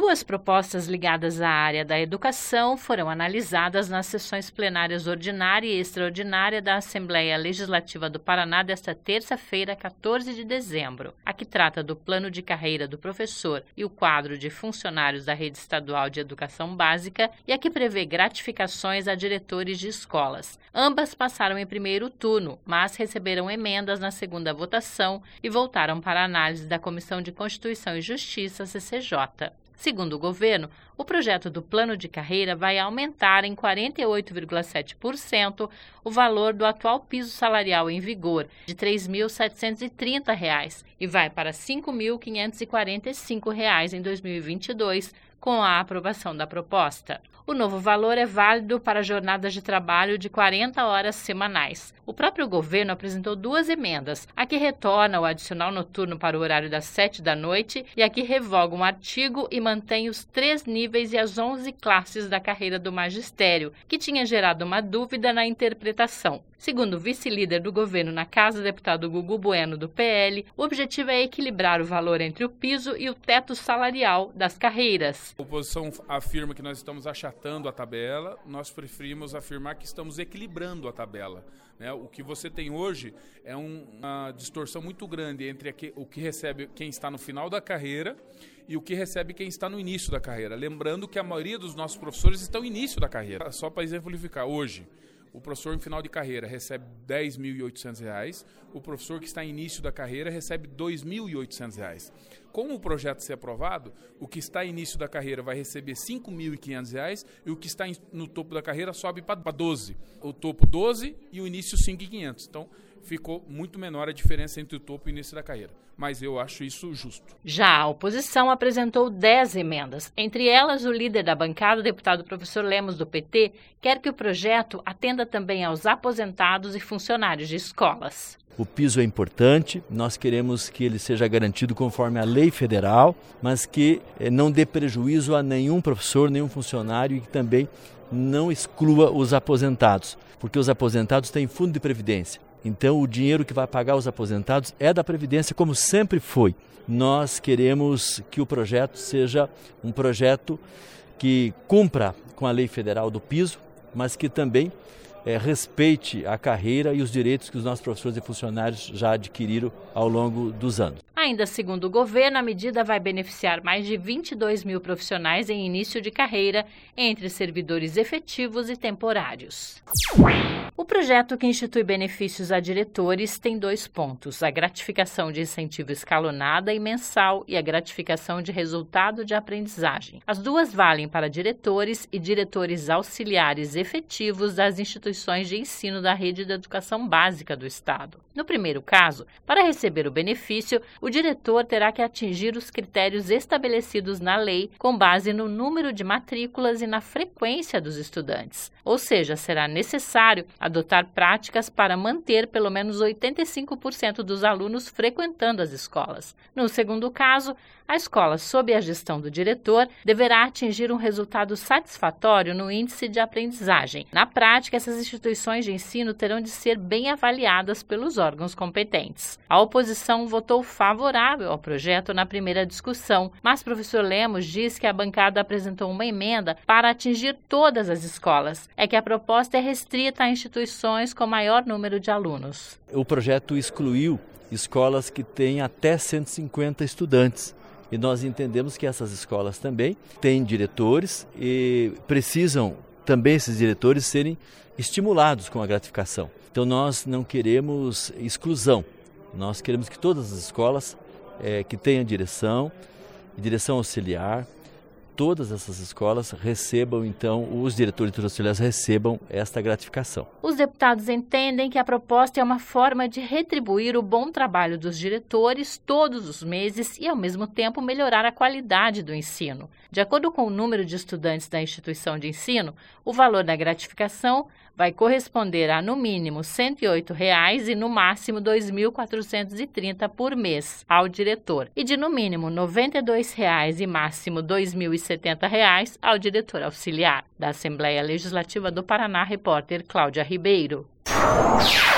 2 propostas ligadas à área da educação foram analisadas nas sessões plenárias ordinária e extraordinária da Assembleia Legislativa do Paraná desta terça-feira, 14 de dezembro. A que trata do plano de carreira do professor e o quadro de funcionários da Rede Estadual de Educação Básica e a que prevê gratificações a diretores de escolas. Ambas passaram em primeiro turno, mas receberam emendas na segunda votação e voltaram para a análise da Comissão de Constituição e Justiça, CCJ. Segundo o governo, o projeto do plano de carreira vai aumentar em 48,7% o valor do atual piso salarial em vigor, de R$ 3.730, e vai para R$ 5.545 em 2022, com a aprovação da proposta. O novo valor é válido para jornadas de trabalho de 40 horas semanais. O próprio governo apresentou 2 emendas, a que retorna o adicional noturno para o horário das 7 da noite e a que revoga um artigo e mantém os 3 níveis e as 11 classes da carreira do magistério, que tinha gerado uma dúvida na interpretação. Segundo o vice-líder do governo na Casa, deputado Gugu Bueno, do PL, o objetivo é equilibrar o valor entre o piso e o teto salarial das carreiras. A oposição afirma que nós estamos achatando a tabela, nós preferimos afirmar que estamos equilibrando a tabela. O que você tem hoje é uma distorção muito grande entre o que recebe quem está no final da carreira e o que recebe quem está no início da carreira. Lembrando que a maioria dos nossos professores estão no início da carreira. Só para exemplificar, hoje, o professor em final de carreira recebe R$ 10.800, o professor que está em início da carreira recebe R$ 2.800. Com o projeto ser aprovado, o que está em início da carreira vai receber R$ 5.500 e o que está no topo da carreira sobe para 12. O topo 12 e o início 5.500. Então, ficou muito menor a diferença entre o topo e o início da carreira. Mas eu acho isso justo. Já a oposição apresentou 10 emendas. Entre elas, o líder da bancada, o deputado professor Lemos, do PT, quer que o projeto atenda também aos aposentados e funcionários de escolas. O piso é importante, nós queremos que ele seja garantido conforme a lei federal, mas que não dê prejuízo a nenhum professor, nenhum funcionário e que também não exclua os aposentados, porque os aposentados têm fundo de previdência. Então, o dinheiro que vai pagar os aposentados é da Previdência, como sempre foi. Nós queremos que o projeto seja um projeto que cumpra com a lei federal do piso, mas que também respeite a carreira e os direitos que os nossos professores e funcionários já adquiriram ao longo dos anos. Ainda segundo o governo, a medida vai beneficiar mais de 22 mil profissionais em início de carreira, entre servidores efetivos e temporários. O projeto que institui benefícios a diretores tem 2 pontos: a gratificação de incentivo escalonada e mensal e a gratificação de resultado de aprendizagem. As 2 valem para diretores e diretores auxiliares efetivos das instituições de ensino da rede de educação básica do Estado. No primeiro caso, para receber o benefício, o diretor terá que atingir os critérios estabelecidos na lei com base no número de matrículas e na frequência dos estudantes. Ou seja, será necessário adotar práticas para manter pelo menos 85% dos alunos frequentando as escolas. No segundo caso, a escola, sob a gestão do diretor, deverá atingir um resultado satisfatório no índice de aprendizagem. Na prática, essas instituições de ensino terão de ser bem avaliadas pelos órgãos competentes. A oposição votou favorável ao projeto na primeira discussão, mas o professor Lemos diz que a bancada apresentou uma emenda para atingir todas as escolas. É que a proposta é restrita a instituições com maior número de alunos. O projeto excluiu escolas que têm até 150 estudantes. E nós entendemos que essas escolas também têm diretores e precisam também esses diretores serem estimulados com a gratificação. Então nós não queremos exclusão, nós queremos que todas as escolas que tenham direção auxiliar, todas essas escolas recebam, então, os diretores auxiliares recebam esta gratificação. Os deputados entendem que a proposta é uma forma de retribuir o bom trabalho dos diretores todos os meses e, ao mesmo tempo, melhorar a qualidade do ensino. De acordo com o número de estudantes da instituição de ensino, o valor da gratificação vai corresponder a, no mínimo, R$ 108,00 e, no máximo, R$ 2.430 por mês ao diretor, e de, no mínimo, R$ 92,00 e máximo R$ 2.070 ao diretor auxiliar. Da Assembleia Legislativa do Paraná, repórter Cláudia Ribeiro.